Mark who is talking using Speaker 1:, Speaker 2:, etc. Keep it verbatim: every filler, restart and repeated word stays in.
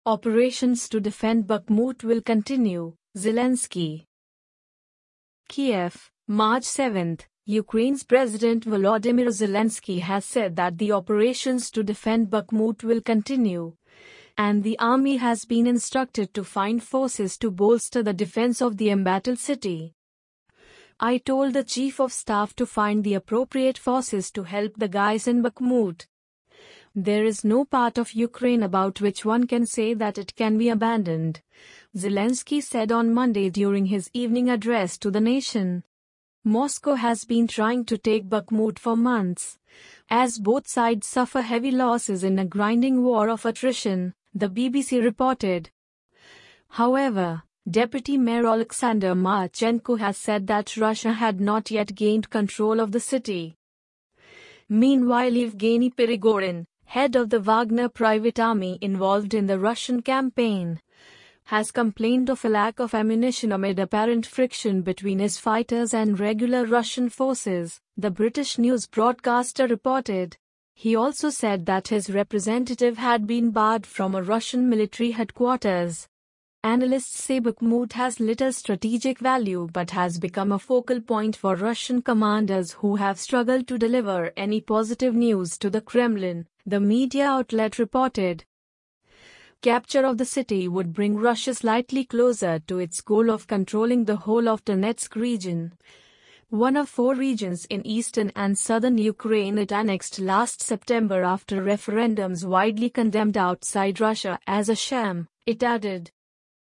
Speaker 1: Operations to defend Bakhmut will continue, Zelensky. Kiev, March seventh. Ukraine's President Volodymyr Zelensky has said that the operations to defend Bakhmut will continue, and the army has been instructed to find forces to bolster the defense of the embattled city. I told the Chief of Staff to find the appropriate forces to help the guys in Bakhmut. There is no part of Ukraine about which one can say that it can be abandoned, Zelensky said on Monday during his evening address to the nation. Moscow has been trying to take Bakhmut for months, as both sides suffer heavy losses in a grinding war of attrition, the B B C reported. However, Deputy Mayor Alexander Marchenko has said that Russia had not yet gained control of the city. Meanwhile, Yevgeny Prigozhin, head of the Wagner private army involved in the Russian campaign, has complained of a lack of ammunition amid apparent friction between his fighters and regular Russian forces, the British news broadcaster reported. He also said that his representative had been barred from a Russian military headquarters. Analysts say Bakhmut has little strategic value but has become a focal point for Russian commanders who have struggled to deliver any positive news to the Kremlin, the media outlet reported. Capture of the city would bring Russia slightly closer to its goal of controlling the whole of Donetsk region, one of four regions in eastern and southern Ukraine it annexed last September after referendums widely condemned outside Russia as a sham, it added.